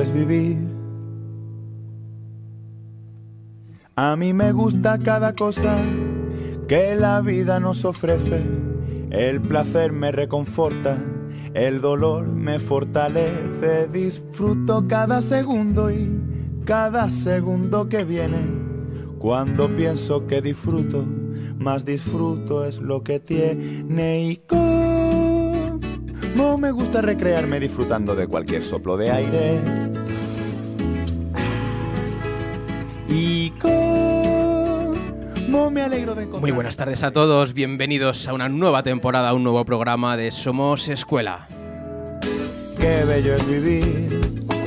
es vivir. A mí me gusta cada cosa que la vida nos ofrece. El placer me reconforta, el dolor me fortalece. Disfruto cada segundo y cada segundo que viene. Cuando pienso que disfruto, más disfruto es lo que tiene. Y como me gusta recrearme disfrutando de cualquier soplo de aire. Y como me alegro de encontrar... Muy buenas tardes a todos, bienvenidos a una nueva temporada, a un nuevo programa de Somos Escuela. Qué bello es vivir.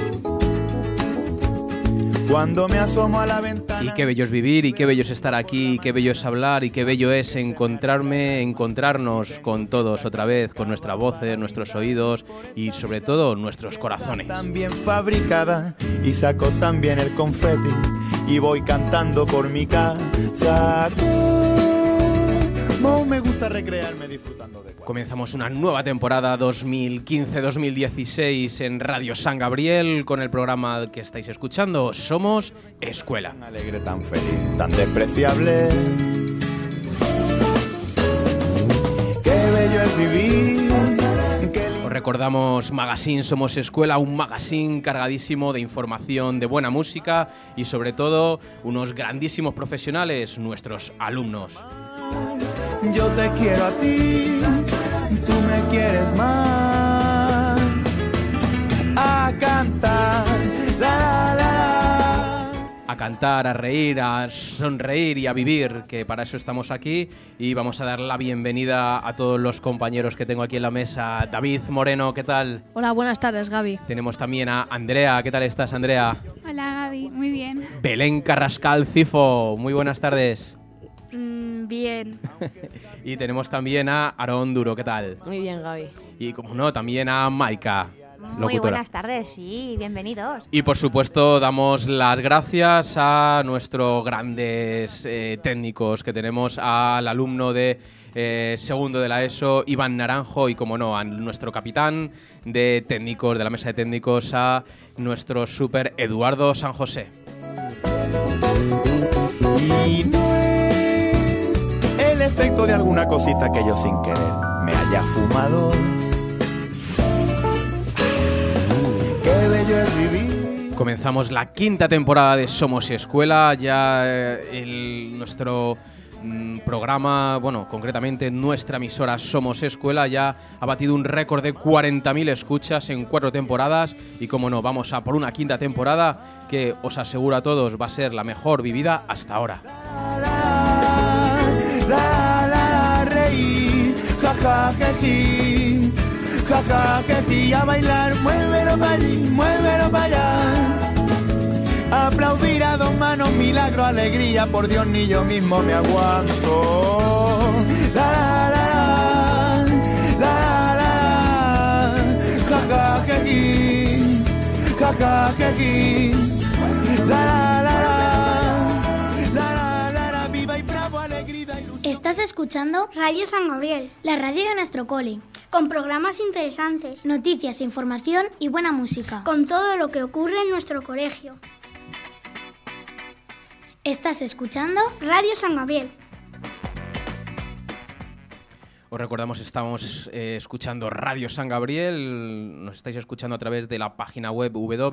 Cuando me asomo a la ventana... Y qué bello es vivir, y qué bello es estar aquí, y qué bello es hablar, y qué bello es encontrarnos con todos otra vez, con nuestras voces, nuestros oídos y sobre todo nuestros corazones. Tan bien fabricada y saco también el confeti y voy cantando por mi casa. Como me gusta recrearme disfrutando de... Comenzamos una nueva temporada 2015-2016 en Radio San Gabriel con el programa que estáis escuchando, Somos Escuela. Tan alegre, tan feliz, tan despreciable. Qué bello es vivir. Os recordamos Magazine Somos Escuela, un magazine cargadísimo de información, de buena música y sobre todo unos grandísimos profesionales, nuestros alumnos. Yo te quiero a ti, tú me quieres más. A cantar, la, la, la. A cantar, a reír, a sonreír y a vivir, que para eso estamos aquí. Y vamos a dar la bienvenida a todos los compañeros que tengo aquí en la mesa. David Moreno, ¿qué tal? Hola, buenas tardes, Gaby. Tenemos también a Andrea, ¿qué tal estás, Andrea? Hola, Gaby, muy bien. Belén Carrascal Cifo, muy buenas tardes. Bien. Y tenemos también a Aarón Duro, ¿qué tal? Muy bien, Gaby. Y como no, también a Maika, Muy locutora. buenas tardes, sí, bienvenidos. Y por supuesto damos las gracias a nuestros grandes técnicos que tenemos, al alumno de segundo de la ESO, Iván Naranjo, y como no, a nuestro capitán de técnicos, de la mesa de técnicos, a nuestro súper Eduardo San José. Y no es el efecto de alguna cosita que yo sin querer me haya fumado. Qué bello es vivir. Comenzamos la quinta temporada de Somos Escuela, ya nuestro programa, bueno, concretamente nuestra emisora Somos Escuela ya ha batido un récord de 40.000 escuchas en 4 temporadas y como no, vamos a por una quinta temporada que os aseguro a todos va a ser la mejor vivida hasta ahora. La, reír, jaja, jeji, jaja, jeji, a bailar, muévelo para allí, muévelo para allá. Aplaudir a dos manos, milagro, alegría, por Dios ni yo mismo me aguanto. La, la, la, la, jaja, jeji, jaja, jeji, la, la, la, viva y bravo, alegría, ilusión. Estás escuchando Radio San Gabriel, la radio de nuestro cole, con programas interesantes, noticias, información y buena música. con todo lo que ocurre en nuestro colegio. Estás escuchando Radio San Gabriel. Os recordamos, estamos escuchando Radio San Gabriel, nos estáis escuchando a través de la página web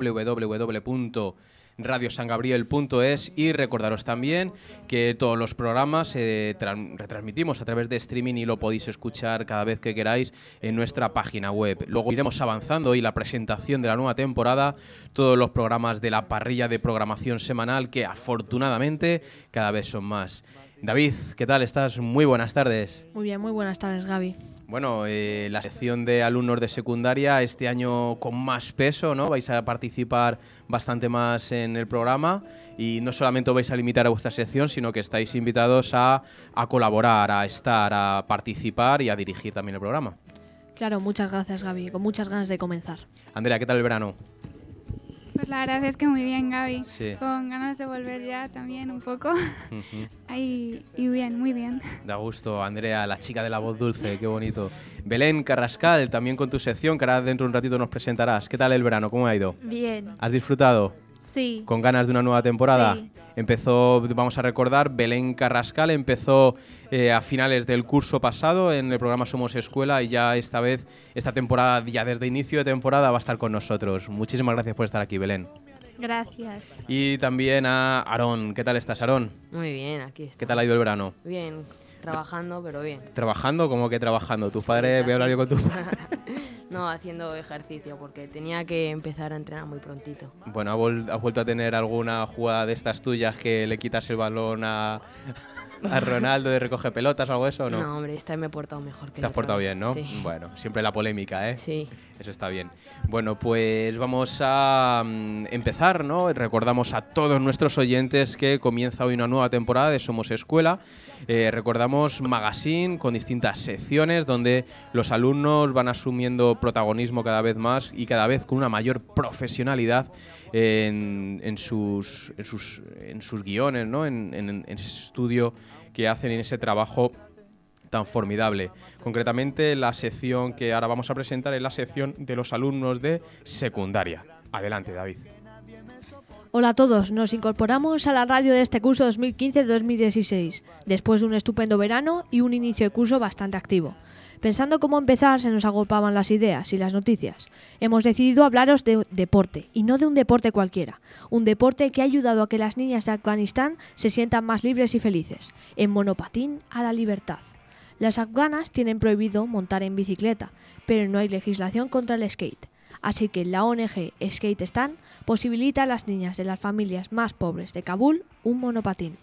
www.radiosangabriel.es y recordaros también que todos los programas retransmitimos a través de streaming y lo podéis escuchar cada vez que queráis en nuestra página web. Luego iremos avanzando y la presentación de la nueva temporada, todos los programas de la parrilla de programación semanal que afortunadamente cada vez son más. David, ¿qué tal estás? Muy buenas tardes. Muy bien, muy buenas tardes, Gaby. Bueno, la sección de alumnos de secundaria este año con más peso, ¿no? Vais a participar bastante más en el programa y no solamente os vais a limitar a vuestra sección, sino que estáis invitados a colaborar, a estar, a participar y a dirigir también el programa. Claro, muchas gracias, Gaby. Con muchas ganas de comenzar. Andrea, ¿qué tal el verano? Pues la verdad es que muy bien, Gaby. Sí. Con ganas de volver ya también un poco. Ujú. Ahí, y bien, muy bien. Da gusto, Andrea, la chica de la voz dulce, qué bonito. Belén Carrascal, también con tu sección, que ahora dentro de un ratito nos presentarás. ¿Qué tal el verano? ¿Cómo ha ido? Bien. ¿Has disfrutado? Sí. ¿Con ganas de una nueva temporada? Sí. Empezó, vamos a recordar, Belén Carrascal empezó a finales del curso pasado en el programa Somos Escuela y ya esta vez, esta temporada, ya desde inicio de temporada va a estar con nosotros. Muchísimas gracias por estar aquí, Belén. Gracias. Y también a Aarón. ¿Qué tal estás, Aarón? Muy bien, aquí está. ¿Qué tal ha ido el verano? Bien, trabajando, pero bien. ¿Trabajando? ¿Cómo que trabajando? ¿Tus padres? Voy a hablar yo con tus padres. No, haciendo ejercicio, porque tenía que empezar a entrenar muy prontito. Bueno, ¿has vuelto a tener alguna jugada de estas tuyas que le quitas el balón a Ronaldo de recoge pelotas o algo de eso o no? No, hombre, esta vez me he portado mejor que Te has portado bien, ¿no? Sí. Bueno, siempre la polémica, ¿eh? Sí. Eso está bien. Bueno, pues vamos a empezar, ¿no? Recordamos a todos nuestros oyentes que comienza hoy una nueva temporada de Somos Escuela. Recordamos magazine con distintas secciones donde los alumnos van asumiendo protagonismo cada vez más y cada vez con una mayor profesionalidad en sus guiones, ¿no? En ese estudio que hacen, en ese trabajo tan formidable. Concretamente, la sección que ahora vamos a presentar es la sección de los alumnos de secundaria. Adelante, David. Hola a todos, nos incorporamos a la radio de este curso 2015-2016, después de un estupendo verano y un inicio de curso bastante activo. Pensando cómo empezar, se nos agolpaban las ideas y las noticias. Hemos decidido hablaros de deporte, y no de un deporte cualquiera. Un deporte que ha ayudado a que las niñas de Afganistán se sientan más libres y felices. En monopatín a la libertad. Las afganas tienen prohibido montar en bicicleta, pero no hay legislación contra el skate. Así que la ONG Skate Stand posibilita a las niñas de las familias más pobres de Kabul un monopatín.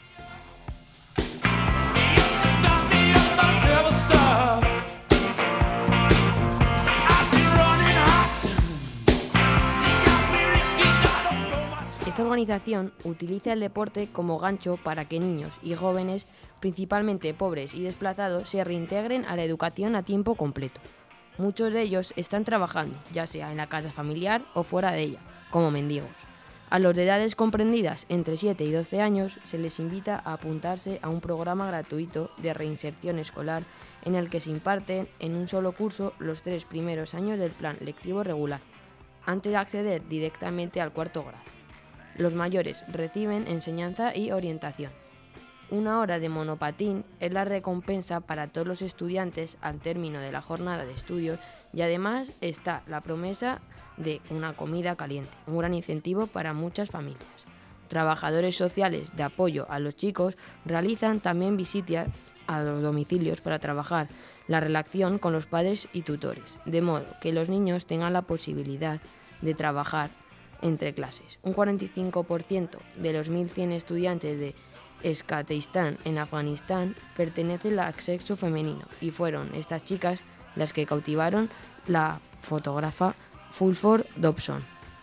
Esta organización utiliza el deporte como gancho para que niños y jóvenes, principalmente pobres y desplazados, se reintegren a la educación a tiempo completo. Muchos de ellos están trabajando, ya sea en la casa familiar o fuera de ella, como mendigos. A los de edades comprendidas entre 7 y 12 años se les invita a apuntarse a un programa gratuito de reinserción escolar en el que se imparten en un solo curso los 3 primeros años del plan lectivo regular, antes de acceder directamente al cuarto grado. Los mayores reciben enseñanza y orientación. Una hora de monopatín es la recompensa para todos los estudiantes al término de la jornada de estudios y además está la promesa de una comida caliente, un gran incentivo para muchas familias. Trabajadores sociales de apoyo a los chicos realizan también visitas a los domicilios para trabajar la relación con los padres y tutores, de modo que los niños tengan la posibilidad de trabajar entre clases. Un 45% de los 1.100 estudiantes de Skateistán en Afganistán pertenecen al sexo femenino y fueron estas chicas las que cautivaron la fotógrafa Fulford Dobson.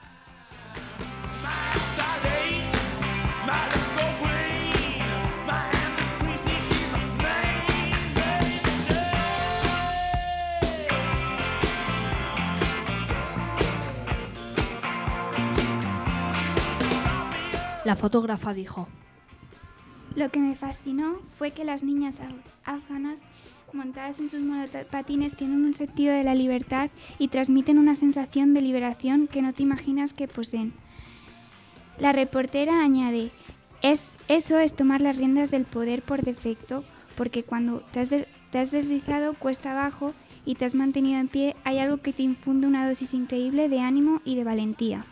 La fotógrafa dijo: Lo que me fascinó fue que las niñas afganas montadas en sus monopatines tienen un sentido de la libertad y transmiten una sensación de liberación que no te imaginas que poseen. La reportera añade: eso es tomar las riendas del poder por defecto, porque cuando te has deslizado cuesta abajo y te has mantenido en pie, hay algo que te infunde una dosis increíble de ánimo y de valentía.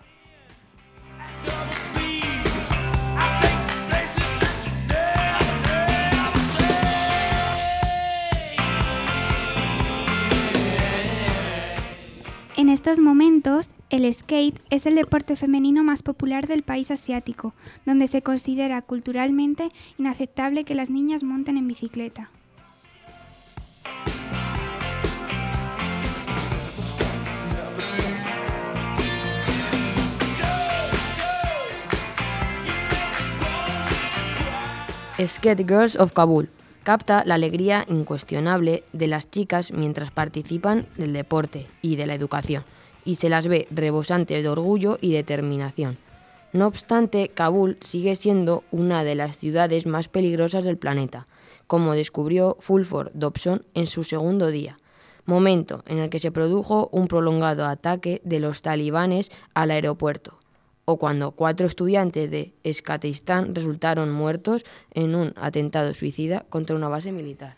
En estos momentos, el skate es el deporte femenino más popular del país asiático, donde se considera culturalmente inaceptable que las niñas monten en bicicleta. Skate Girls of Kabul capta la alegría incuestionable de las chicas mientras participan del deporte y de la educación. y se las ve rebosantes de orgullo y determinación. No obstante, Kabul sigue siendo una de las ciudades más peligrosas del planeta, como descubrió Fulford Dobson en su segundo día, momento en el que se produjo un prolongado ataque de los talibanes al aeropuerto, o cuando 4 estudiantes de Escatistán resultaron muertos en un atentado suicida contra una base militar.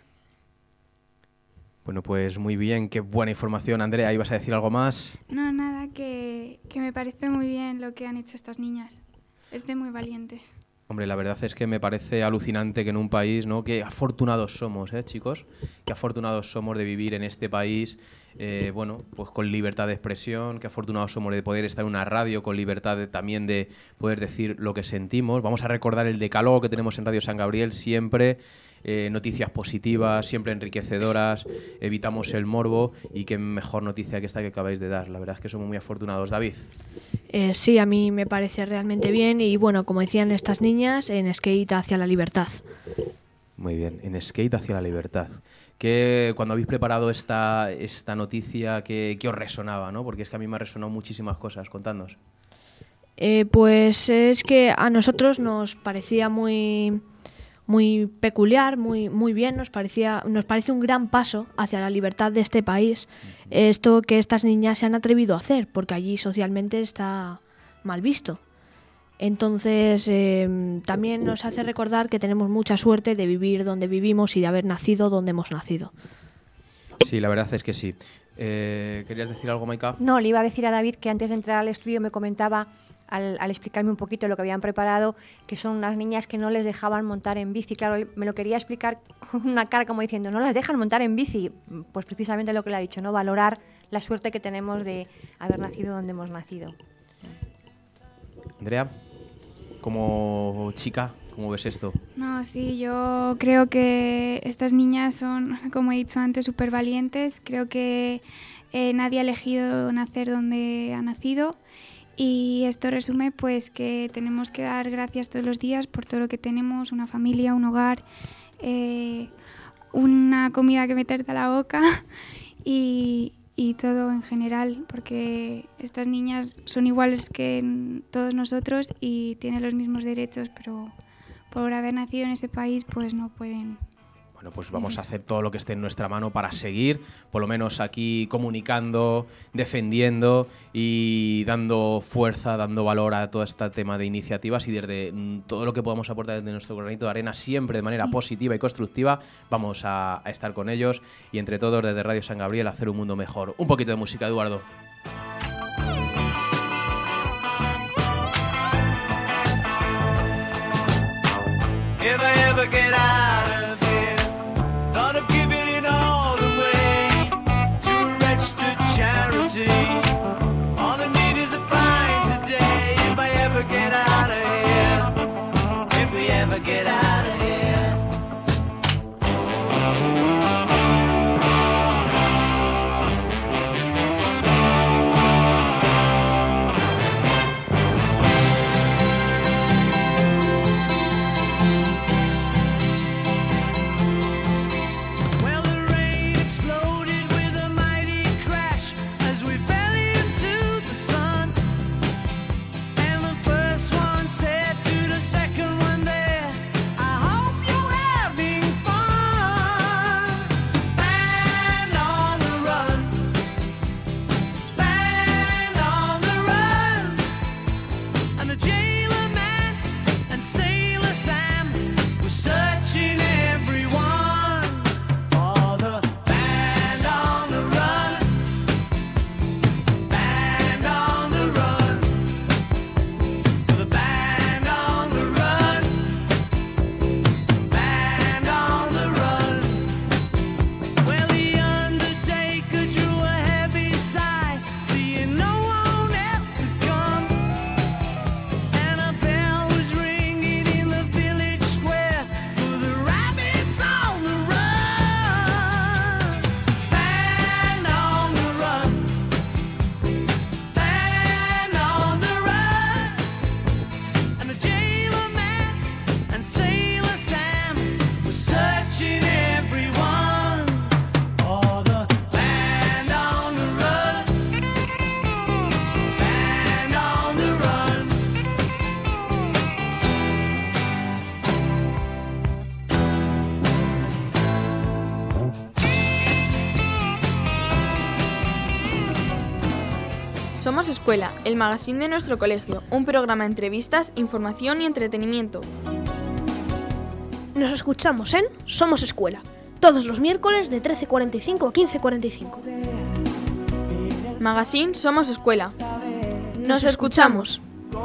Bueno, pues muy bien, qué buena información. Andrea, ¿ibas a decir algo más? No, nada, que me parece muy bien lo que han hecho estas niñas. Es de muy valientes. Hombre, la verdad es que me parece alucinante que en un país, ¿no? Qué afortunados somos, chicos, qué afortunados somos de vivir en este país, bueno, pues con libertad de expresión, qué afortunados somos de poder estar en una radio con libertad también de poder decir lo que sentimos. Vamos a recordar el decálogo que tenemos en Radio San Gabriel siempre. Noticias positivas, siempre enriquecedoras, evitamos el morbo y qué mejor noticia que esta que acabáis de dar. La verdad es que somos muy afortunados. David. Sí, a mí me parece realmente bien y bueno, como decían estas niñas, en skate hacia la libertad. Muy bien, en skate hacia la libertad. Que cuando habéis preparado esta noticia, ¿qué os resonaba, ¿no? Porque es que a mí me ha resonado muchísimas cosas. Contadnos. Pues es que a nosotros nos parecía muy peculiar, muy bien, nos parece un gran paso hacia la libertad de este país, esto que estas niñas se han atrevido a hacer, porque allí socialmente está mal visto. Entonces, también nos hace recordar que tenemos mucha suerte de vivir donde vivimos y de haber nacido donde hemos nacido. Sí, la verdad es que sí. ¿Querías decir algo, Maika? No, le iba a decir a David que antes de entrar al estudio me comentaba, al explicarme un poquito lo que habían preparado, que son unas niñas que no les dejaban montar en bici. Claro, me lo quería explicar con una cara como diciendo, no las dejan montar en bici. Pues precisamente lo que le ha dicho, ¿no? Valorar la suerte que tenemos de haber nacido donde hemos nacido. Andrea, como chica, ¿cómo ves esto? No, sí, yo creo que estas niñas son, como he dicho antes, súper valientes. Creo que nadie ha elegido nacer donde ha nacido. Y esto resume pues que tenemos que dar gracias todos los días por todo lo que tenemos, una familia, un hogar, una comida que meterte a la boca y todo en general, porque estas niñas son iguales que todos nosotros y tienen los mismos derechos, pero por haber nacido en ese país pues no pueden. Bueno, pues vamos a hacer todo lo que esté en nuestra mano para seguir, por lo menos aquí comunicando, defendiendo y dando fuerza, dando valor a todo este tema de iniciativas y desde todo lo que podamos aportar desde nuestro granito de arena, siempre de manera positiva y constructiva, vamos a estar con ellos y entre todos desde Radio San Gabriel hacer un mundo mejor. Un poquito de música, Eduardo. If I ever get out of here, thought of giving it all away to a registered charity. All I need is a pint today. If I ever get out of here, if we ever get out of here. Somos Escuela, el magazine de nuestro colegio, un programa de entrevistas, información y entretenimiento. Nos escuchamos en Somos Escuela, todos los miércoles de 13:45 a 15:45. Magazine Somos Escuela. Nos escuchamos.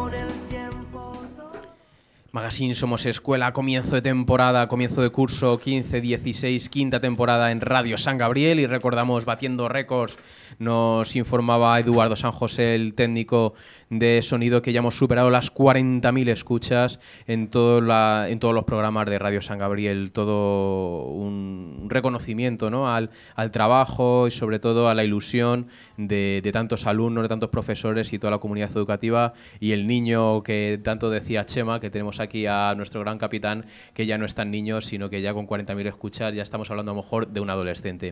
Magazine Somos Escuela, comienzo de temporada, comienzo de curso 15-16, quinta temporada en Radio San Gabriel, y recordamos batiendo récords. Nos informaba Eduardo San José, el técnico de sonido, que ya hemos superado las 40.000 escuchas en todos los programas de Radio San Gabriel. Todo un reconocimiento, ¿no?, al trabajo y sobre todo a la ilusión de tantos alumnos, de tantos profesores y toda la comunidad educativa, y el niño que tanto decía Chema, que tenemos aquí a nuestro gran capitán, que ya no es tan niño, sino que ya con 40.000 escuchas ya estamos hablando a lo mejor de un adolescente.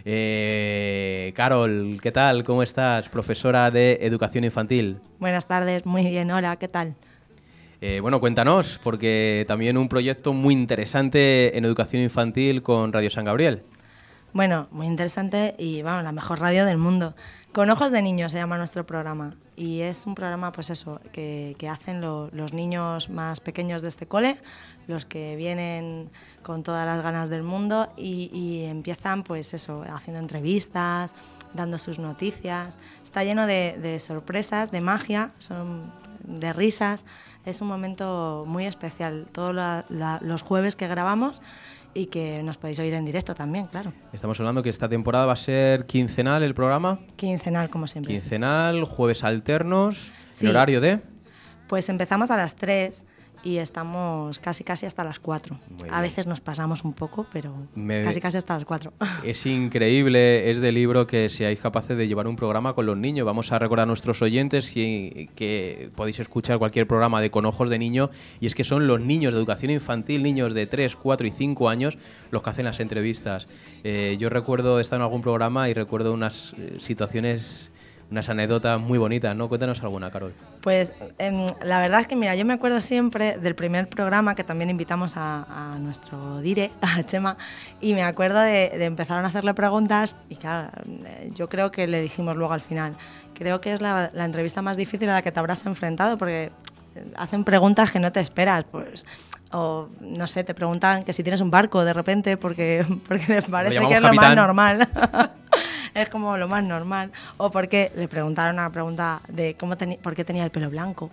Carol, ¿qué tal? ¿Cómo estás? Profesora de Educación Infantil. Buenas tardes, muy bien, hola, ¿qué tal? Bueno, cuéntanos, porque también un proyecto muy interesante en Educación Infantil con Radio San Gabriel. Bueno, muy interesante y vamos, la mejor radio del mundo. Con ojos de niño se llama nuestro programa, y es un programa, pues eso, que hacen los niños más pequeños de este cole, los que vienen con todas las ganas del mundo y empiezan, pues eso, haciendo entrevistas, dando sus noticias. Está lleno de sorpresas, de magia, de risas. Es un momento muy especial, todos los jueves que grabamos, y que nos podéis oír en directo también, claro. Estamos hablando que esta temporada va a ser quincenal el programa. Quincenal, como siempre. Quincenal, sí. Jueves alternos. Sí. ¿El horario de? Pues empezamos a las 3 y estamos casi hasta las 4. A veces nos pasamos un poco, pero casi hasta las 4. Es increíble, es de libro que seáis capaces de llevar un programa con los niños. Vamos a recordar a nuestros oyentes que podéis escuchar cualquier programa de Con Ojos de Niño, y es que son los niños de educación infantil, niños de 3, 4 y 5 años, los que hacen las entrevistas. Yo recuerdo estar en algún programa y recuerdo unas situaciones, unas anécdotas muy bonitas, ¿no? Cuéntanos alguna, Carol. Pues la verdad es que, mira, yo me acuerdo siempre del primer programa, que también invitamos a nuestro dire, a Chema, y me acuerdo de empezaron a hacerle preguntas y claro, yo creo que le dijimos luego al final, creo que es la entrevista más difícil a la que te habrás enfrentado, porque hacen preguntas que no te esperas, pues, o no sé, te preguntan que si tienes un barco de repente porque les parece que es capitán. Lo más normal. Es como lo más normal. O porque le preguntaron una pregunta de por qué tenía el pelo blanco.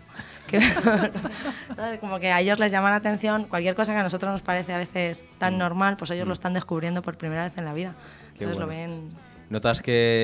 Entonces, como que a ellos les llama la atención cualquier cosa que a nosotros nos parece a veces tan normal, pues ellos lo están descubriendo por primera vez en la vida. Entonces bueno. Lo ven. ¿Notas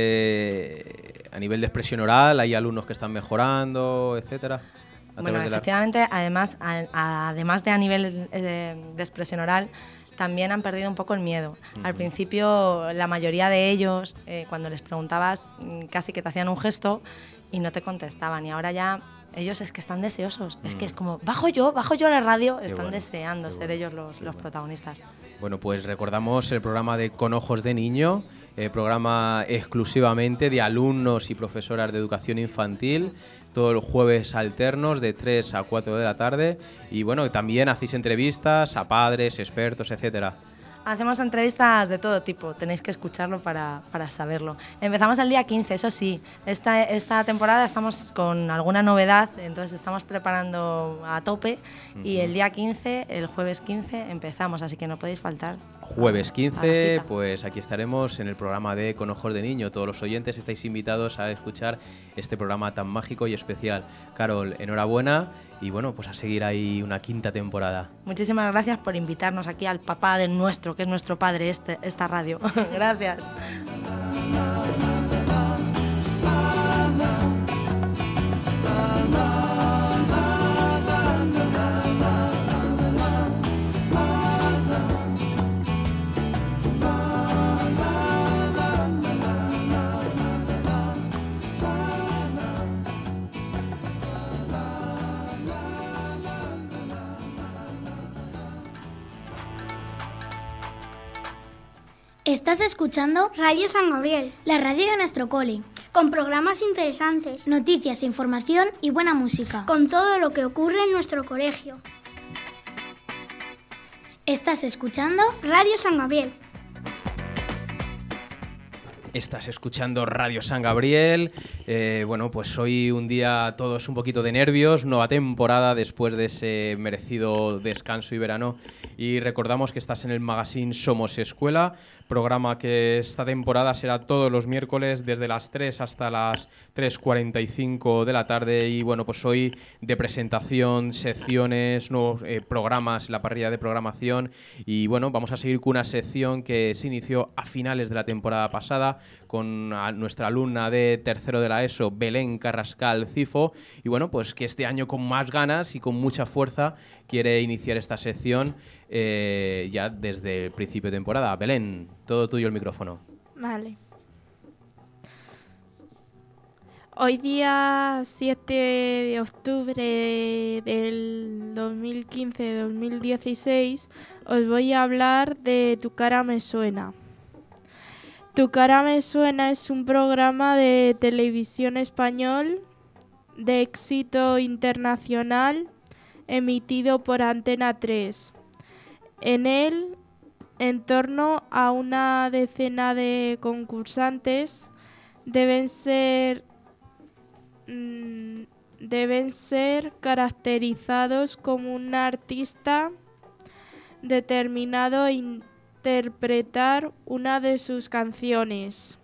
que a nivel de expresión oral hay alumnos que están mejorando, etcétera? Bueno, efectivamente, además de a nivel de expresión oral, también han perdido un poco el miedo. Al principio, la mayoría de ellos, cuando les preguntabas, casi que te hacían un gesto y no te contestaban. Y ahora ya ellos es que están deseosos. Es que es como, bajo yo a la radio, están deseando ser ellos los protagonistas. Bueno, pues recordamos el programa de Con Ojos de Niño, programa exclusivamente de alumnos y profesoras de educación infantil, todos los jueves alternos de 3 a 4 de la tarde, y bueno, también hacéis entrevistas a padres, expertos, etcétera. Hacemos entrevistas de todo tipo, tenéis que escucharlo para saberlo. Empezamos el día 15, eso sí, esta temporada estamos con alguna novedad, entonces estamos preparando a tope, y el día 15, el jueves 15, empezamos, así que no podéis faltar. Jueves 15, pues aquí estaremos en el programa de Con Ojos de Niño. Todos los oyentes estáis invitados a escuchar este programa tan mágico y especial. Carol, enhorabuena. Y bueno, pues a seguir ahí una quinta temporada. Muchísimas gracias por invitarnos aquí al papá de nuestro, que es nuestro padre, esta radio. Gracias. Estás escuchando Radio San Gabriel, la radio de nuestro cole, con programas interesantes, noticias, información y buena música, con todo lo que ocurre en nuestro colegio. Estás escuchando Radio San Gabriel. Estás escuchando Radio San Gabriel. Bueno, pues hoy un día todos un poquito de nervios, nueva temporada después de ese merecido descanso y verano. Y recordamos que estás en el magazine Somos Escuela, programa que esta temporada será todos los miércoles desde las 3 hasta las 3:45 de la tarde. Y bueno, pues hoy de presentación, secciones, nuevos programas, la parrilla de programación. Y bueno, vamos a seguir con una sección que se inició a finales de la temporada pasada con nuestra alumna de tercero de la ESO, Belén Carrascal Cifo, y bueno, pues que este año con más ganas y con mucha fuerza quiere iniciar esta sección ya desde el principio de temporada. Belén, todo tuyo el micrófono. Vale. Hoy día 7 de octubre del 2015-2016 os voy a hablar de Tu cara me suena. Tu cara me suena es un programa de televisión español de éxito internacional emitido por Antena 3. En él, en torno a una decena de concursantes deben ser caracterizados como un artista determinado a interpretar una de sus canciones,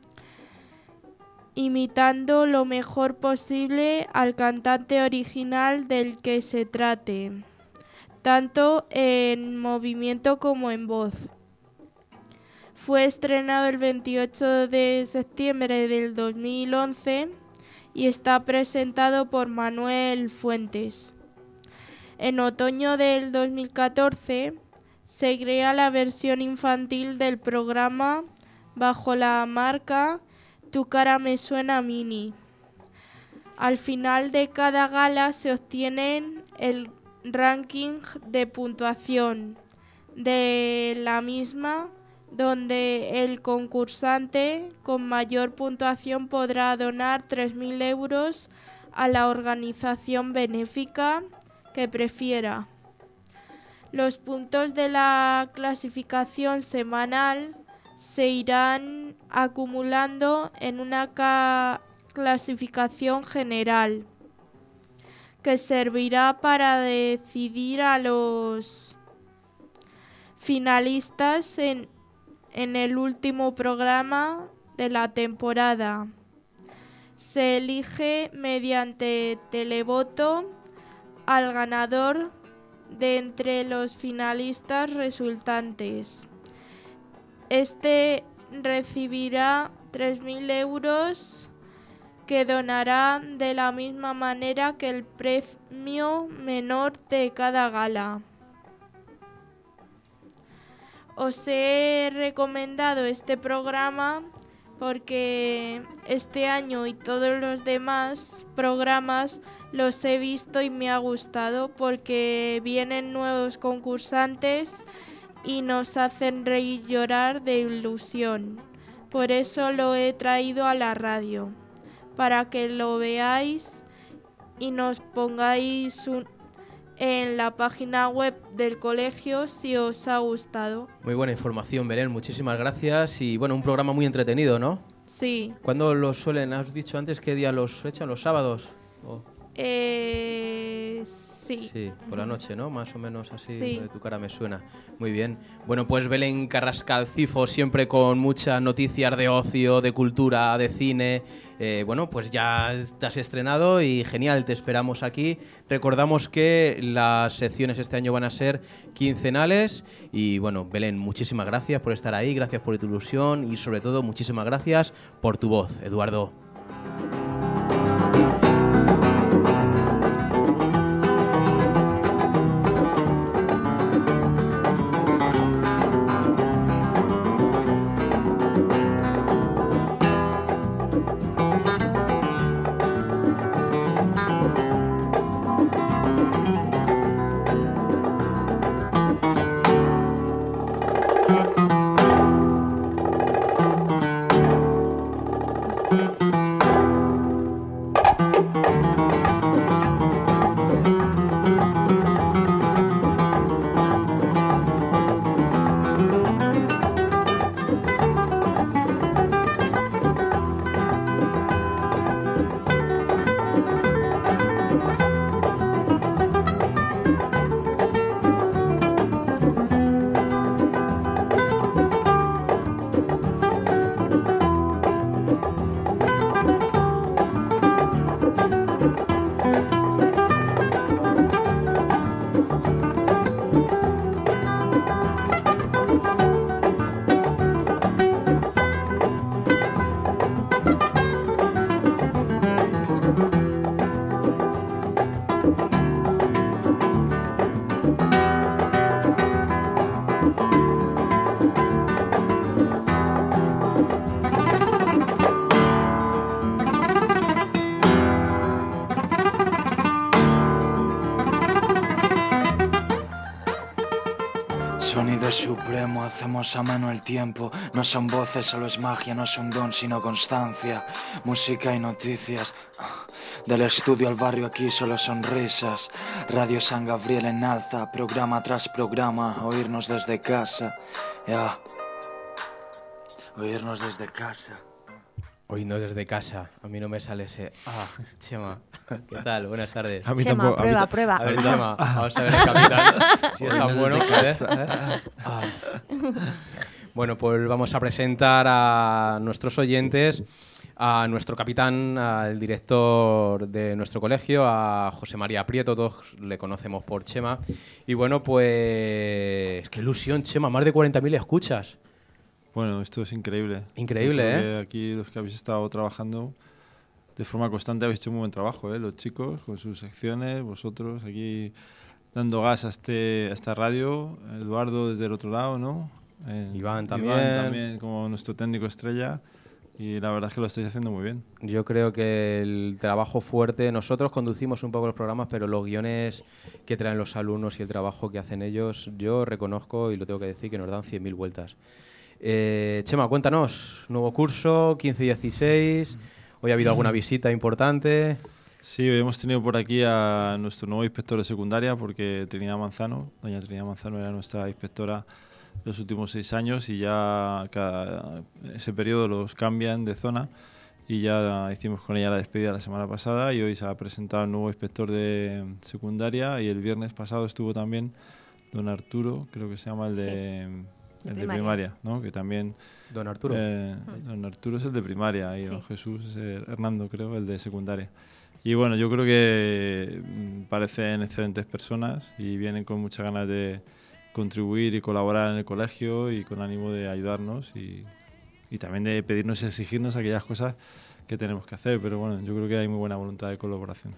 imitando lo mejor posible al cantante original del que se trate, tanto en movimiento como en voz. Fue estrenado el 28 de septiembre del 2011 y está presentado por Manuel Fuentes. En otoño del 2014 se crea la versión infantil del programa bajo la marca Tu cara me suena mini. Al final de cada gala se obtiene el ranking de puntuación de la misma, donde el concursante con mayor puntuación podrá donar 3.000 euros a la organización benéfica que prefiera. Los puntos de la clasificación semanal se irán acumulando en una clasificación general que servirá para decidir a los finalistas en el último programa de la temporada. Se elige mediante televoto al ganador de entre los finalistas resultantes. Este recibirá 3.000 euros que donará de la misma manera que el premio menor de cada gala. Os he recomendado este programa porque este año y todos los demás programas los he visto y me ha gustado porque vienen nuevos concursantes y nos hacen reír y llorar de ilusión. Por eso lo he traído a la radio, para que lo veáis y nos pongáis en la página web del colegio si os ha gustado. Muy buena información, Belén, muchísimas gracias. Y bueno, un programa muy entretenido, ¿no? Sí. ¿Cuándo los suelen? ¿Has dicho antes qué día los echan? ¿Los sábados? Sí. Sí, por la noche, ¿no? Más o menos así, sí. De Tu cara me suena. Muy bien. Bueno, pues Belén Carrascal Cifo, siempre con muchas noticias de ocio, de cultura, de cine. Bueno, pues ya te has estrenado y genial, te esperamos aquí. Recordamos que las secciones este año van a ser quincenales. Y bueno, Belén, muchísimas gracias por estar ahí, gracias por tu ilusión y sobre todo muchísimas gracias por tu voz, Eduardo. Sonido supremo, hacemos a mano el tiempo. No son voces, solo es magia, no es un don, sino constancia. Música y noticias. Del estudio al barrio aquí solo sonrisas. Radio San Gabriel en alza, programa tras programa. Oírnos desde casa. Ya. Oírnos desde casa. Oírnos desde casa. A mí no me sale ese... Chema. ¿Qué tal? Buenas tardes. A mí Chema, tampoco, prueba, prueba. A ver, Chema, vamos a ver el capitán. Si es tan bueno. Bueno, pues vamos a presentar a nuestros oyentes, a nuestro capitán, al director de nuestro colegio, a José María Prieto, todos le conocemos por Chema. Y bueno, pues... ¡Qué ilusión, Chema! Más de 40.000 escuchas. Bueno, esto es increíble. Increíble, Aquí los que habéis estado trabajando de forma constante habéis hecho muy buen trabajo, los chicos con sus secciones, vosotros aquí dando gas a esta radio, Eduardo desde el otro lado, ¿no? Iván también. Iván también como nuestro técnico estrella. Y la verdad es que lo estáis haciendo muy bien. Yo creo que el trabajo fuerte, nosotros conducimos un poco los programas, pero los guiones que traen los alumnos y el trabajo que hacen ellos, yo reconozco y lo tengo que decir que nos dan 100.000 vueltas. Chema, cuéntanos, nuevo curso, 15-16, hoy ha habido alguna visita importante. Sí, hoy hemos tenido por aquí a nuestro nuevo inspector de secundaria, porque Trinidad Manzano, doña Trinidad Manzano era nuestra inspectora los últimos 6 años y ya ese periodo los cambian de zona y ya hicimos con ella la despedida la semana pasada y hoy se ha presentado el nuevo inspector de secundaria y el viernes pasado estuvo también don Arturo, creo que se llama el de... Sí. El de primaria, ¿no? Que también... Don Arturo. Don Arturo es el de primaria y don Jesús es Hernando, creo, el de secundaria. Y bueno, yo creo que parecen excelentes personas y vienen con muchas ganas de contribuir y colaborar en el colegio y con ánimo de ayudarnos y también de pedirnos y exigirnos aquellas cosas que tenemos que hacer. Pero bueno, yo creo que hay muy buena voluntad de colaboración.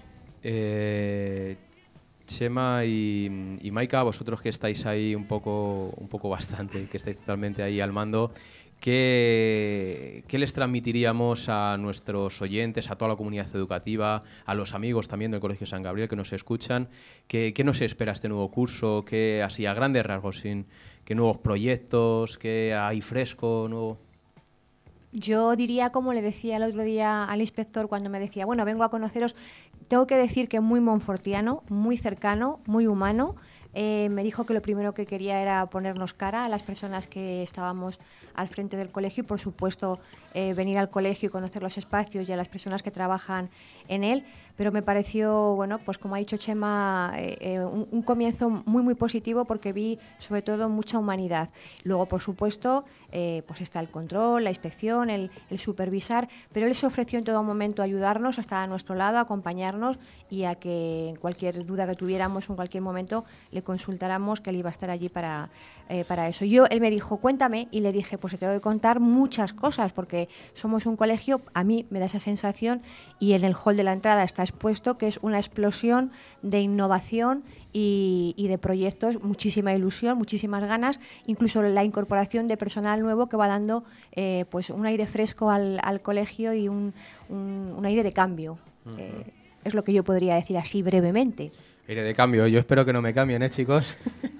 Chema y Maika, vosotros que estáis ahí un poco bastante, que estáis totalmente ahí al mando, ¿qué les transmitiríamos a nuestros oyentes, a toda la comunidad educativa, a los amigos también del Colegio San Gabriel que nos escuchan? ¿Qué nos espera este nuevo curso? ¿Qué, así a grandes rasgos, qué nuevos proyectos? ¿Qué hay fresco, nuevo? Yo diría, como le decía el otro día al inspector cuando me decía, bueno, vengo a conoceros, tengo que decir que muy monfortiano, muy cercano, muy humano. Me dijo que lo primero que quería era ponernos cara a las personas que estábamos al frente del colegio y, por supuesto, venir al colegio y conocer los espacios y a las personas que trabajan en él. Pero me pareció, bueno, pues como ha dicho Chema, un comienzo muy, muy positivo porque vi, sobre todo, mucha humanidad. Luego, por supuesto, pues está el control, la inspección, el supervisar, pero él se ofreció en todo momento a ayudarnos, a estar a nuestro lado, a acompañarnos y a que en cualquier duda que tuviéramos en cualquier momento le consultáramos, que él iba a estar allí para eso. Él me dijo, cuéntame, y le dije, pues te tengo que contar muchas cosas porque somos un colegio, a mí me da esa sensación, y en el hall de la entrada está expuesto que es una explosión de innovación y de proyectos, muchísima ilusión, muchísimas ganas, incluso la incorporación de personal nuevo que va dando pues un aire fresco al colegio y un aire de cambio. Es lo que yo podría decir así brevemente. Aire de cambio, yo espero que no me cambien, chicos.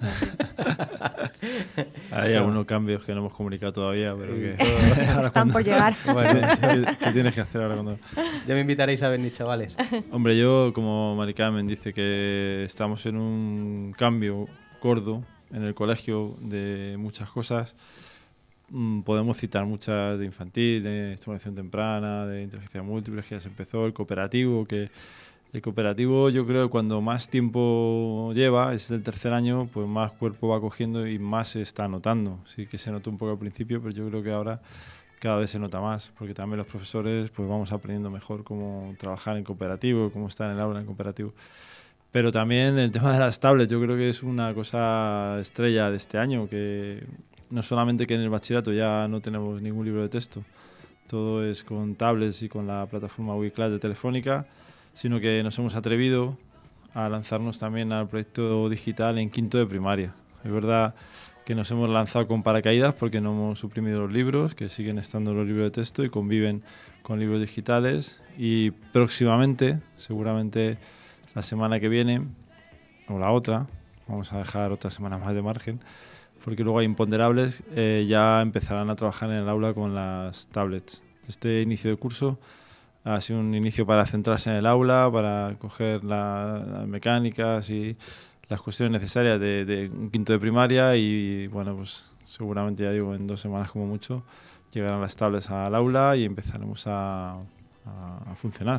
Hay algunos cambios que no hemos comunicado todavía, pero que están por llegar. Bueno, ¿qué tienes que hacer ahora cuando...? Ya me invitaréis a venir, chavales. Hombre, yo, como Mari Carmen dice que estamos en un cambio gordo en el colegio de muchas cosas, podemos citar muchas de infantil, de estimulación temprana, de inteligencia múltiple, que ya se empezó, el cooperativo, que El cooperativo, yo creo que cuando más tiempo lleva, es el tercer año, pues más cuerpo va cogiendo y más se está notando. Sí que se notó un poco al principio, pero yo creo que ahora cada vez se nota más, porque también los profesores pues vamos aprendiendo mejor cómo trabajar en cooperativo, cómo estar en el aula en cooperativo. Pero también el tema de las tablets, yo creo que es una cosa estrella de este año, que no solamente que en el bachillerato ya no tenemos ningún libro de texto, todo es con tablets y con la plataforma Wiclass de Telefónica, sino que nos hemos atrevido a lanzarnos también al proyecto digital en quinto de primaria. Es verdad que nos hemos lanzado con paracaídas porque no hemos suprimido los libros, que siguen estando los libros de texto y conviven con libros digitales, y próximamente, seguramente la semana que viene o la otra, vamos a dejar otra semana más de margen, porque luego hay imponderables, ya empezarán a trabajar en el aula con las tablets. Este inicio de curso ha sido un inicio para centrarse en el aula, para coger las mecánicas y las cuestiones necesarias de un quinto de primaria, y bueno, pues seguramente, ya digo, en 2 semanas como mucho llegarán las tablets al aula y empezaremos a funcionar.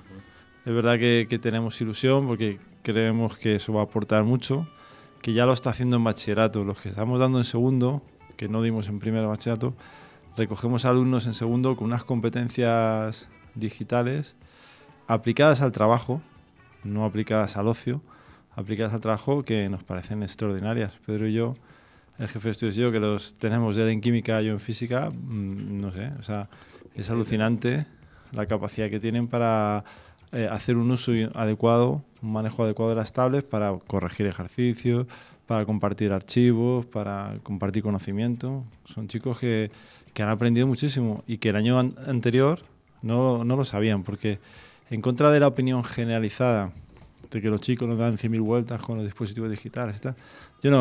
Es verdad que tenemos ilusión porque creemos que eso va a aportar mucho, que ya lo está haciendo en bachillerato. Los que estamos dando en segundo, que no dimos en primero bachillerato, recogemos alumnos en segundo con unas competencias digitales aplicadas al trabajo, no aplicadas al ocio, aplicadas al trabajo, que nos parecen extraordinarias. Pedro y yo, el jefe de estudios y yo, que los tenemos él en química, yo en física, no sé, o sea, es alucinante la capacidad que tienen para hacer un uso adecuado, un manejo adecuado de las tablets para corregir ejercicios, para compartir archivos, para compartir conocimiento. Son chicos que han aprendido muchísimo y que el año anterior no lo sabían, porque en contra de la opinión generalizada de que los chicos nos dan 100.000 vueltas con los dispositivos digitales y tal, yo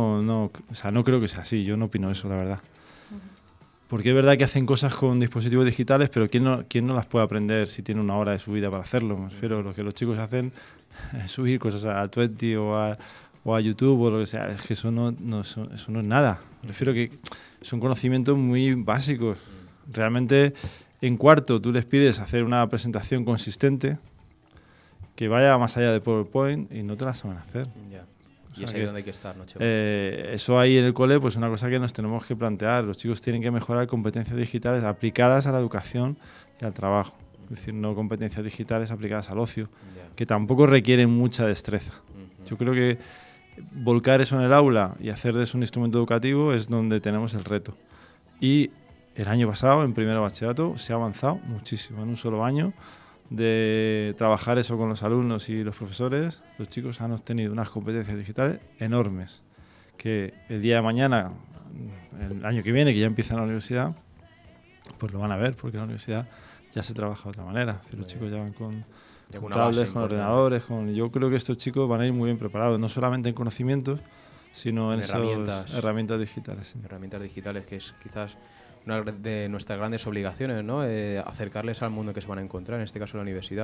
no creo que sea así, yo no opino eso, la verdad. Porque es verdad que hacen cosas con dispositivos digitales, pero ¿quién no las puede aprender si tiene una hora de su vida para hacerlo? Me refiero, lo que los chicos hacen es subir cosas a Twenty o a YouTube o lo que sea, es que eso no es nada. Me refiero que son conocimientos muy básicos. Realmente, en cuarto tú les pides hacer una presentación consistente que vaya más allá de PowerPoint y no te la saben hacer. Ya. Y es ahí donde hay que estar, ¿no? Eso ahí en el cole, pues es una cosa que nos tenemos que plantear. Los chicos tienen que mejorar competencias digitales aplicadas a la educación y al trabajo. Es decir, no competencias digitales aplicadas al ocio, que tampoco requieren mucha destreza. Yo creo que volcar eso en el aula y hacer de eso un instrumento educativo es donde tenemos el reto. Y el año pasado, en primero bachillerato, se ha avanzado muchísimo. En un solo año de trabajar eso con los alumnos y los profesores, los chicos han obtenido unas competencias digitales enormes, que el día de mañana, el año que viene, que ya empiezan la universidad, pues lo van a ver, porque en la universidad ya se trabaja de otra manera. Es decir, los chicos ya van con tablets, con ordenadores, yo creo que estos chicos van a ir muy bien preparados, no solamente en conocimientos, sino en herramientas digitales. Sí. Herramientas digitales, que es quizás una de nuestras grandes obligaciones, ¿no? Acercarles al mundo que se van a encontrar, en este caso la universidad.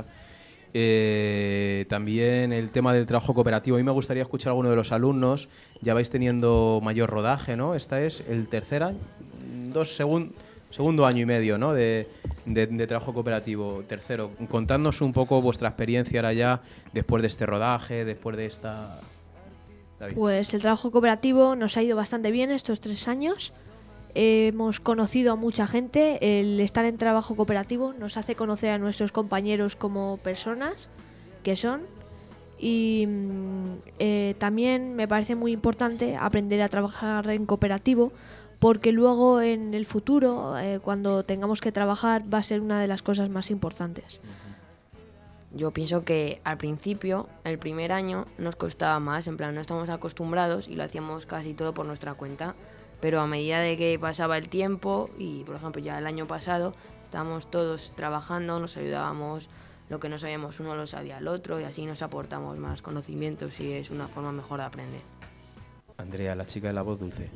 También el tema del trabajo cooperativo. A mí me gustaría escuchar a alguno de los alumnos. Ya vais teniendo mayor rodaje, ¿no? Esta es el tercer año, segundo año y medio, ¿no? de trabajo cooperativo. Tercero, contadnos un poco vuestra experiencia ahora ya, después de este rodaje, después de esta... David. Pues el trabajo cooperativo nos ha ido bastante bien estos 3 años. Hemos conocido a mucha gente. El estar en trabajo cooperativo nos hace conocer a nuestros compañeros como personas que son, y también me parece muy importante aprender a trabajar en cooperativo, porque luego en el futuro, cuando tengamos que trabajar, va a ser una de las cosas más importantes. Yo pienso que al principio, el primer año, nos costaba más, en plan no estamos acostumbrados y lo hacíamos casi todo por nuestra cuenta. Pero a medida de que pasaba el tiempo, y por ejemplo ya el año pasado estábamos todos trabajando, nos ayudábamos, lo que no sabíamos uno lo sabía el otro, y así nos aportamos más conocimientos y es una forma mejor de aprender. Andrea, la chica de la voz dulce.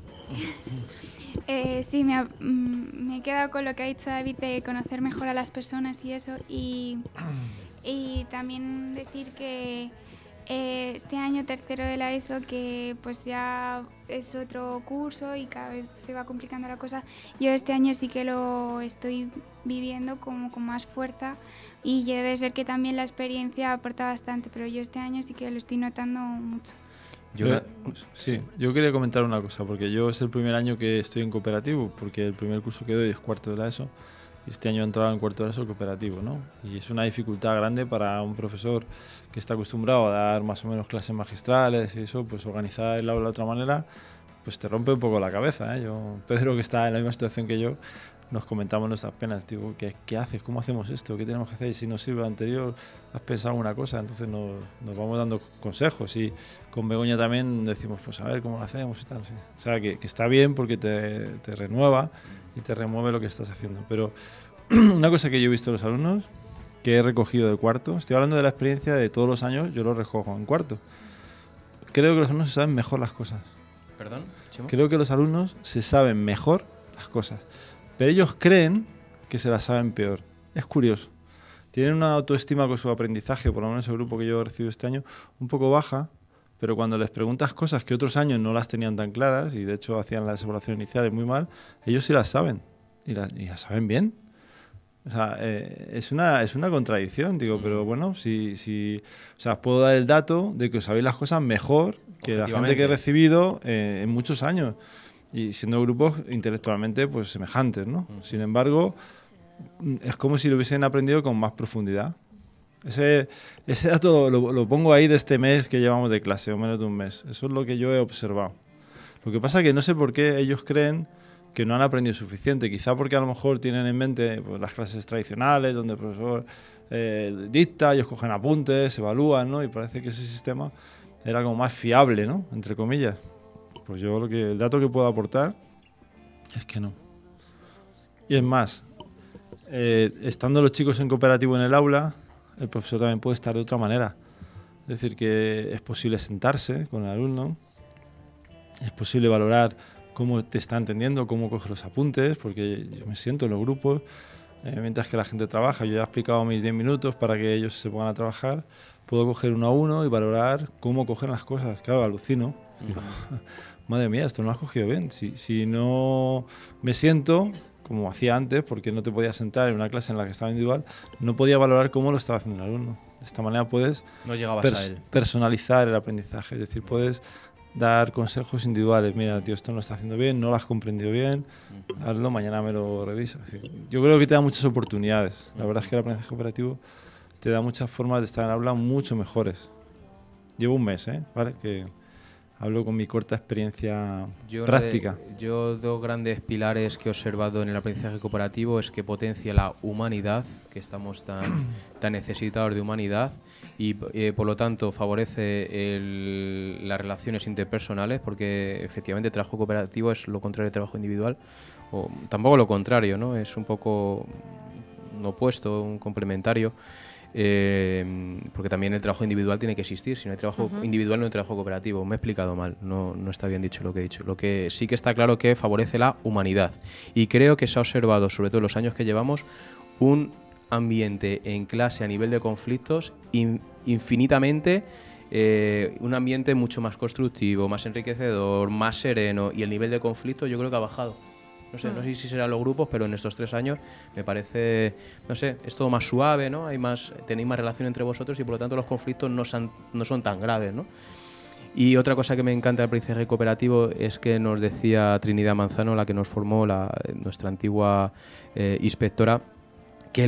Sí, me he quedado con lo que ha dicho David de conocer mejor a las personas y eso, y también decir que Este año tercero de la ESO, que pues ya es otro curso y cada vez se va complicando la cosa, yo este año sí que lo estoy viviendo como con más fuerza y debe ser que también la experiencia aporta bastante, pero yo este año sí que lo estoy notando mucho. Yo quería comentar una cosa, porque yo es el primer año que estoy en cooperativo, porque el primer curso que doy es cuarto de la ESO, y este año he entrado en cuarto de la ESO cooperativo, ¿no? Y es una dificultad grande para un profesor que está acostumbrado a dar más o menos clases magistrales y eso, pues organizar el aula de otra manera, pues te rompe un poco la cabeza, ¿eh? Pedro, que está en la misma situación que yo, nos comentamos nuestras penas, digo, ¿qué haces? ¿Cómo hacemos esto? ¿Qué tenemos que hacer? Y si no sirve lo anterior, ¿has pensado alguna cosa? Entonces nos vamos dando consejos y con Begoña también decimos, pues a ver cómo lo hacemos y tal. Sí. O sea, que está bien porque te renueva y te remueve lo que estás haciendo. Pero una cosa que yo he visto en los alumnos, que he recogido de cuarto, estoy hablando de la experiencia de todos los años, yo lo recojo en cuarto. Creo que los alumnos se saben mejor las cosas. ¿Perdón, Chimo? Creo que los alumnos se saben mejor las cosas, pero ellos creen que se las saben peor. Es curioso. Tienen una autoestima con su aprendizaje, por lo menos el grupo que yo he recibido este año, un poco baja, pero cuando les preguntas cosas que otros años no las tenían tan claras, y de hecho hacían las evaluaciones iniciales muy mal, ellos sí las saben, y las saben bien. O sea, es una contradicción, digo, pero bueno, o sea, os puedo dar el dato de que os sabéis las cosas mejor que la gente que he recibido en muchos años, y siendo grupos intelectualmente pues semejantes, ¿no? Sin embargo, es como si lo hubiesen aprendido con más profundidad. Ese dato lo pongo ahí de este mes que llevamos de clase, o menos de un mes. Eso es lo que yo he observado. Lo que pasa es que no sé por qué ellos creen que no han aprendido suficiente, quizá porque a lo mejor tienen en mente pues, las clases tradicionales donde el profesor dicta, ellos cogen apuntes, evalúan, ¿no? Y parece que ese sistema era como más fiable, ¿no? Entre comillas. Pues yo el dato que puedo aportar es que no. Y es más, estando los chicos en cooperativo en el aula, el profesor también puede estar de otra manera. Es decir, que es posible sentarse con el alumno, es posible valorar cómo te está entendiendo, cómo coge los apuntes, porque yo me siento en los grupos, mientras que la gente trabaja, yo ya he explicado mis 10 minutos para que ellos se pongan a trabajar, puedo coger uno a uno y valorar cómo cogen las cosas. Claro, alucino. Digo, madre mía, esto no lo has cogido bien. Si no me siento, como hacía antes, porque no te podías sentar en una clase en la que estaba individual, no podía valorar cómo lo estaba haciendo el alumno. De esta manera puedes personalizar el aprendizaje, es decir, puedes dar consejos individuales. Mira, tío, esto no lo está haciendo bien, no lo has comprendido bien, hazlo, mañana me lo revisas. Yo creo que te da muchas oportunidades. La verdad es que el aprendizaje cooperativo te da muchas formas de estar en aula mucho mejores. Llevo un mes, ¿vale? Que hablo con mi corta experiencia práctica. Yo dos grandes pilares que he observado en el aprendizaje cooperativo es que potencia la humanidad, que estamos tan necesitados de humanidad, y por lo tanto favorece las relaciones interpersonales, porque efectivamente el trabajo cooperativo es lo contrario del trabajo individual, o tampoco lo contrario, ¿no? Es un poco un opuesto, un complementario. Porque también el trabajo individual tiene que existir. Si no hay trabajo individual, no hay trabajo cooperativo. Me he explicado mal, no está bien dicho lo que he dicho. Lo que sí que está claro que favorece la humanidad, y creo que se ha observado, sobre todo en los años que llevamos, un ambiente en clase a nivel de conflictos infinitamente, un ambiente mucho más constructivo, más enriquecedor, más sereno, y el nivel de conflicto yo creo que ha bajado. No sé si serán los grupos, pero en estos 3 años me parece, no sé, es todo más suave, ¿no? Tenéis más relación entre vosotros y por lo tanto los conflictos no son tan graves, ¿no? Y otra cosa que me encanta del aprendizaje cooperativo es que nos decía Trinidad Manzano, la que nos formó, nuestra antigua inspectora, que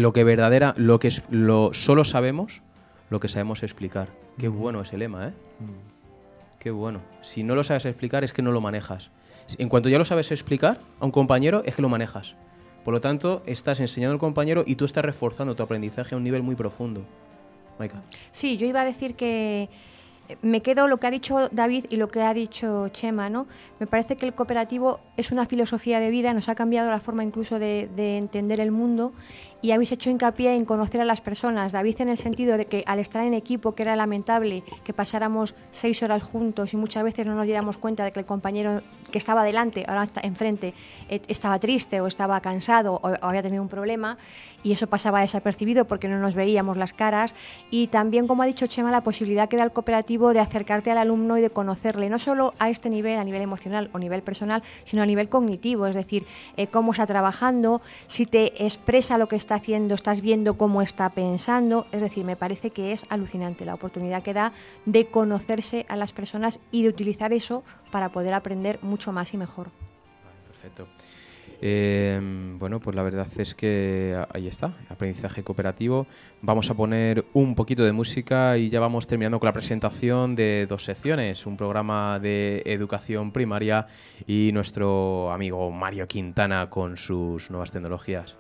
solo sabemos lo que sabemos explicar. Qué bueno ese lema, ¿eh? Qué bueno. Si no lo sabes explicar es que no lo manejas. En cuanto ya lo sabes explicar a un compañero, es que lo manejas. Por lo tanto, estás enseñando al compañero y tú estás reforzando tu aprendizaje a un nivel muy profundo. Maika. Sí, yo iba a decir que me quedo lo que ha dicho David y lo que ha dicho Chema, ¿no? Me parece que el cooperativo es una filosofía de vida, nos ha cambiado la forma incluso de entender el mundo, y habéis hecho hincapié en conocer a las personas. David, en el sentido de que al estar en equipo, que era lamentable que pasáramos 6 horas juntos y muchas veces no nos diéramos cuenta de que el compañero que estaba delante, ahora está enfrente, estaba triste o estaba cansado o había tenido un problema, y eso pasaba desapercibido porque no nos veíamos las caras. Y también, como ha dicho Chema, la posibilidad que da el cooperativo de acercarte al alumno y de conocerle, no solo a este nivel, a nivel emocional o nivel personal, sino a nivel cognitivo, es decir, cómo está trabajando, si te expresa lo que está haciendo, estás viendo cómo está pensando. Es decir, me parece que es alucinante la oportunidad que da de conocerse a las personas y de utilizar eso para poder aprender mucho más y mejor. Perfecto. Bueno, pues la verdad es que ahí está, aprendizaje cooperativo. Vamos a poner un poquito de música y ya vamos terminando con la presentación de 2 secciones, un programa de educación primaria y nuestro amigo Mario Quintana con sus nuevas tecnologías.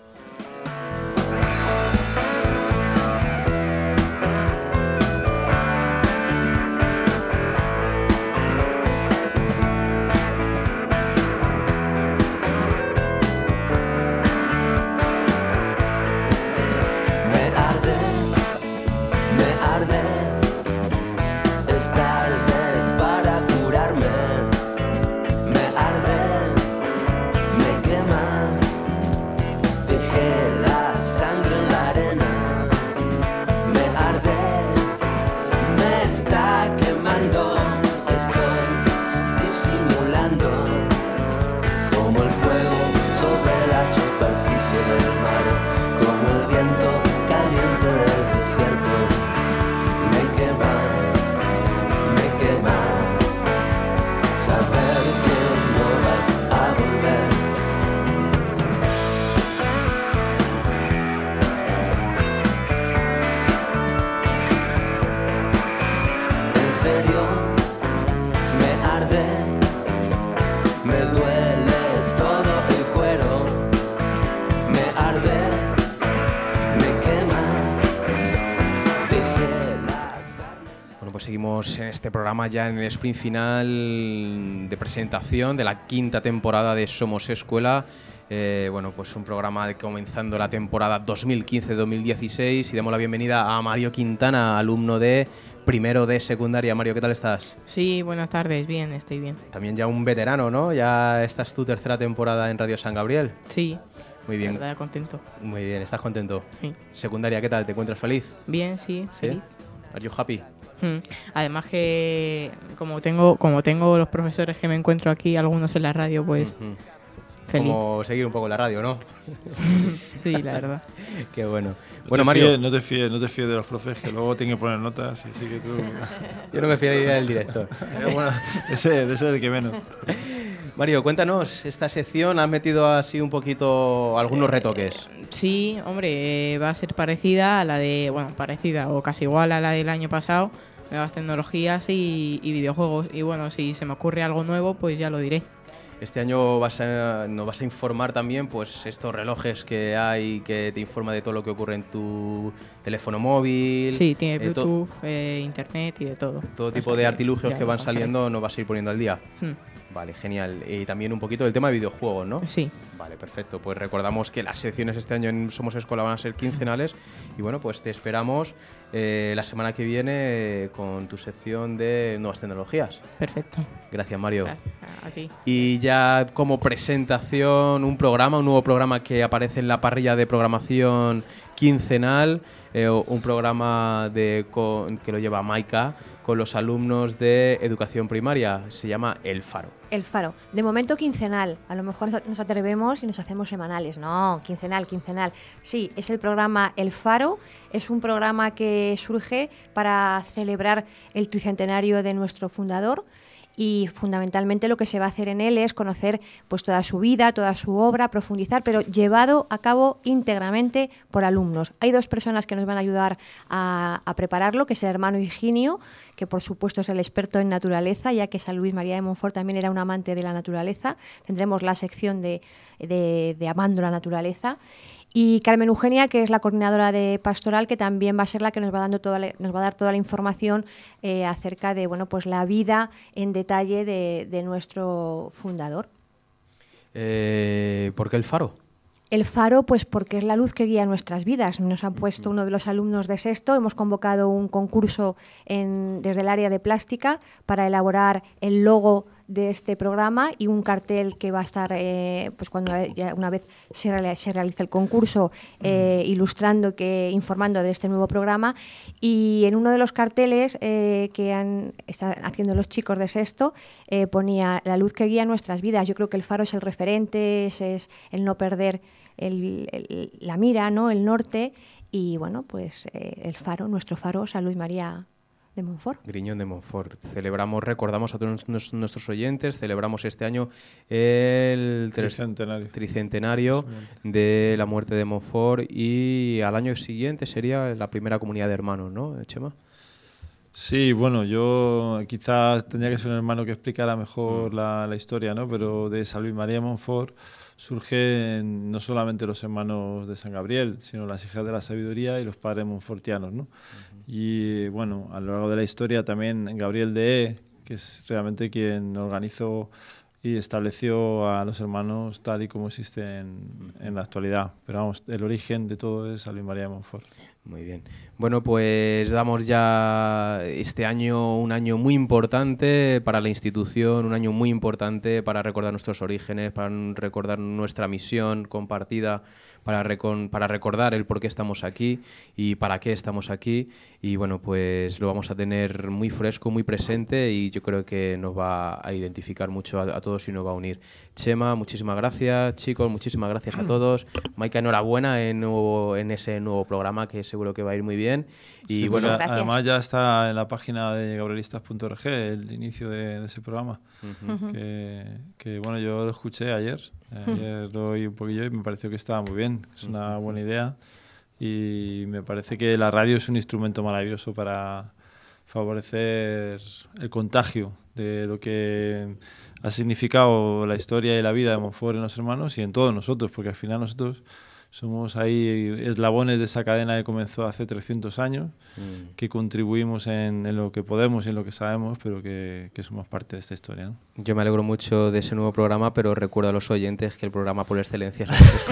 Seguimos en este programa ya en el sprint final de presentación de la 5ª temporada de Somos Escuela. Bueno, pues un programa comenzando la temporada 2015-2016 y damos la bienvenida a Mario Quintana, alumno de primero de secundaria. Mario, ¿qué tal estás? Sí, buenas tardes, bien, estoy bien. También ya un veterano, ¿no? Ya estás tu 3ª temporada en Radio San Gabriel. Sí. Muy bien. La verdad, contento. Muy bien, ¿estás contento? Sí. Secundaria, ¿qué tal? ¿Te encuentras feliz? Bien, sí, feliz. ¿Are you happy? Además que como tengo los profesores que me encuentro aquí, algunos en la radio, pues feliz. Como seguir un poco la radio, ¿no? Sí, la verdad. Qué bueno. Bueno, Mario, no te fíes de los profes, que luego tienen que poner notas y sí que tú... Yo no me fiaría del director. Bueno, ese es el que menos. Mario, cuéntanos, esta sección has metido así un poquito algunos retoques. Sí, hombre, va a ser parecida a la de, parecida o casi igual a la del año pasado, nuevas tecnologías y videojuegos. Y bueno, si se me ocurre algo nuevo, pues ya lo diré. Este año nos vas a informar también, pues estos relojes que hay que te informa de todo lo que ocurre en tu teléfono móvil. Sí, tiene Bluetooth, internet y de todo. Todo tipo de artilugios que van saliendo nos vas a ir poniendo al día. Vale, genial. Y también un poquito del tema de videojuegos, ¿no? Sí. Vale, perfecto. Pues recordamos que las secciones este año en Somos Escuela van a ser quincenales y bueno, pues te esperamos la semana que viene con tu sección de nuevas tecnologías. Perfecto. Gracias, Mario. A ti. Y ya como presentación, un nuevo programa que aparece en la parrilla de programación quincenal, un programa que lo lleva Maika con los alumnos de educación primaria. Se llama El Faro. El Faro. De momento quincenal. A lo mejor nos atrevemos y nos hacemos semanales. No, quincenal. Sí, es el programa El Faro. Es un programa que surge para celebrar el tricentenario de nuestro fundador. Y fundamentalmente lo que se va a hacer en él es conocer pues toda su vida, toda su obra, profundizar, pero llevado a cabo íntegramente por alumnos. Hay 2 personas que nos van a ayudar a prepararlo, que es el hermano Higinio, que por supuesto es el experto en naturaleza, ya que San Luis María de Montfort también era un amante de la naturaleza. Tendremos la sección de Amando la Naturaleza. Y Carmen Eugenia, que es la coordinadora de pastoral, que también va a ser la que nos va a dar toda la información acerca de pues la vida en detalle de nuestro fundador. ¿Por qué el Faro? El Faro, pues porque es la luz que guía nuestras vidas. Nos han puesto uno de los alumnos de sexto, hemos convocado un concurso desde el área de plástica para elaborar el logo de este programa y un cartel que va a estar, pues cuando una vez se realice el concurso, ilustrando, informando de este nuevo programa. Y en uno de los carteles que están haciendo los chicos de sexto ponía: la luz que guía nuestras vidas. Yo creo que el faro es el referente, es el no perder la mira, ¿no? El norte. Y bueno, pues el faro, nuestro faro, San Luis María de Montfort. Griñón de Montfort. Recordamos a todos nuestros oyentes, celebramos este año el tricentenario de la muerte de Montfort, y al año siguiente sería la primera comunidad de hermanos, ¿no, Chema? Sí, bueno, yo quizás tendría que ser un hermano que explicara mejor la historia, ¿no? Pero de San Luis María de Montfort surgen no solamente los hermanos de San Gabriel, sino las hijas de la sabiduría y los padres montfortianos, ¿no? Y bueno, a lo largo de la historia también Gabriel de E, que es realmente quien organizó y estableció a los hermanos tal y como existen en la actualidad. Pero vamos, el origen de todo es San Luis María de Montfort. Muy bien. Bueno, pues damos ya este año un año muy importante para la institución, un año muy importante para recordar nuestros orígenes, para recordar nuestra misión compartida, para recordar el por qué estamos aquí y para qué estamos aquí. Y bueno, pues lo vamos a tener muy fresco, muy presente, y yo creo que nos va a identificar mucho a todos y nos va a unir. Chema, muchísimas gracias. Chicos, muchísimas gracias a todos. Maika, enhorabuena en ese nuevo programa, que seguro que va a ir muy bien. Y sí, bueno, además ya está en la página de gabrielistas.org el inicio de ese programa. Que bueno, yo lo escuché ayer lo oí un poquillo y me pareció que estaba muy bien. Es una buena idea, y me parece que la radio es un instrumento maravilloso para favorecer el contagio de lo que ha significado la historia y la vida de Montfort en los hermanos y en todos nosotros, porque al final nosotros somos ahí eslabones de esa cadena que comenzó hace 300 años, que contribuimos en lo que podemos y en lo que sabemos, pero que somos parte de esta historia, ¿no? Yo me alegro mucho de ese nuevo programa, pero recuerdo a los oyentes que el programa por excelencia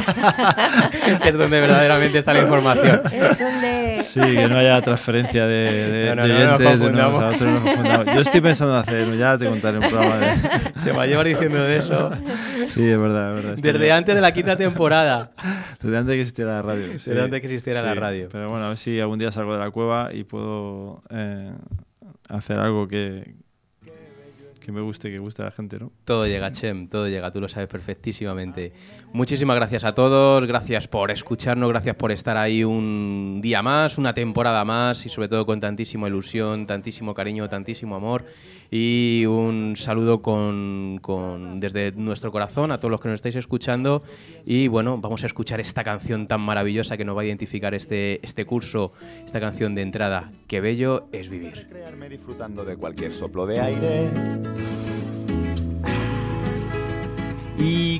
es donde verdaderamente está la información. Es donde... Sí, que no haya transferencia de oyentes de unos a otros. No nos confundamos. Yo estoy pensando en hacerlo, ya te contaré un programa Se va a llevar diciendo de eso. Sí, es verdad, es verdad. Desde antes de la quinta temporada. Desde antes que existiera la radio. Desde antes que existiera la radio. Pero bueno, a ver si algún día salgo de la cueva y puedo hacer algo que me guste, que guste a la gente, ¿no? Todo llega, Chem, todo llega, tú lo sabes perfectísimamente. Muchísimas gracias a todos, gracias por escucharnos, gracias por estar ahí un día más, una temporada más, y sobre todo con tantísima ilusión, tantísimo cariño, tantísimo amor, y un saludo desde nuestro corazón a todos los que nos estáis escuchando. Y bueno, vamos a escuchar esta canción tan maravillosa que nos va a identificar este curso, esta canción de entrada: Qué bello es vivir. Recrearme disfrutando de cualquier soplo de aire. Y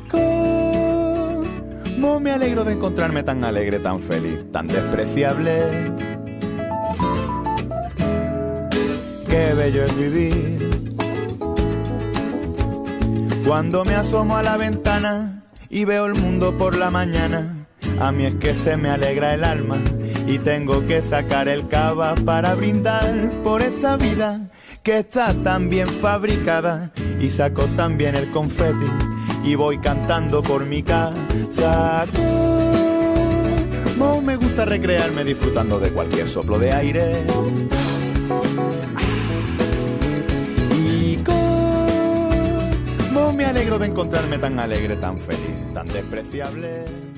cómo me alegro de encontrarme tan alegre, tan feliz, tan despreciable. Qué bello es vivir. Cuando me asomo a la ventana y veo el mundo por la mañana, a mí es que se me alegra el alma y tengo que sacar el cava para brindar por esta vida que está tan bien fabricada, y saco también el confeti y voy cantando por mi casa. Cómo me gusta recrearme disfrutando de cualquier soplo de aire. Y cómo me alegro de encontrarme tan alegre, tan feliz, tan despreciable.